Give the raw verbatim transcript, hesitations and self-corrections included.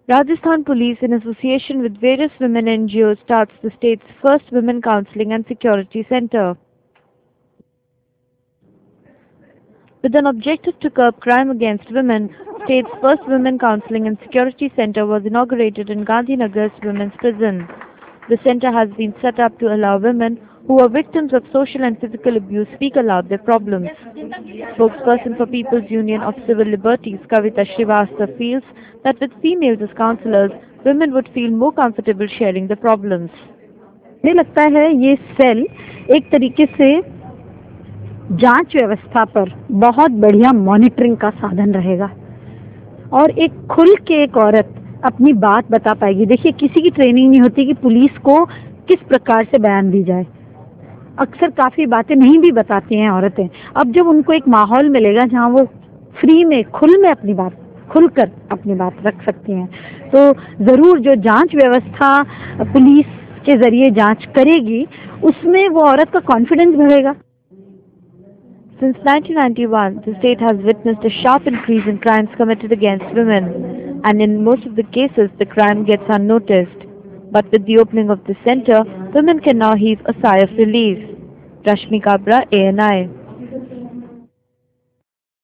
Rajasthan Police, in association with various women N G Os, starts the state's first women counseling and security center. With an objective to curb crime against women, state's first women counseling and security center was inaugurated in Gandhinagar's women's prison. The center has been set up to allow women who are victims of social and physical abuse speak aloud their problems. Spokesperson for People's Union of Civil Liberties, Kavita Srivastava, feels that with females as counselors, women would feel more comfortable sharing their problems. मुझे लगता है ये cell एक तरीके से जांच व्यवस्था पर बहुत बढ़िया मॉनिटरिंग का साधन रहेगा और एक खुल के एक औरत अपनी बात बता पाएगी। देखिए, किसी की ट्रेनिंग नहीं होती कि पुलिस को किस प्रकार से बयान दी जाए। अक्सर काफ़ी बातें नहीं भी बताती हैं औरतें। अब जब उनको एक माहौल मिलेगा जहाँ वो फ्री में, खुल में अपनी बात खुलकर अपनी बात रख सकती हैं, तो ज़रूर जो जांच व्यवस्था पुलिस के ज़रिए जांच करेगी, उसमें वो औरत का कॉन्फिडेंस बढ़ेगा। Since nineteen ninety-one, the state has witnessed a sharp increase in crimes committed against women, and in most of the cases, the crime gets unnoticed. But with the opening of the center, women can now heave a sigh of relief. Rashmi Kabra, A N I.